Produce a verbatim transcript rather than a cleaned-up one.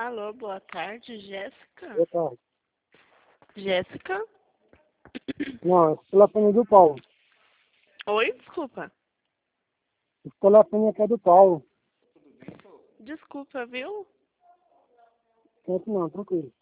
Alô, boa tarde, Jéssica? Boa tarde. Jéssica? Não, esse telefone é do Paulo. Oi, desculpa. Esse telefone aqui é do Paulo. Desculpa, viu? Sempre não, tranquilo.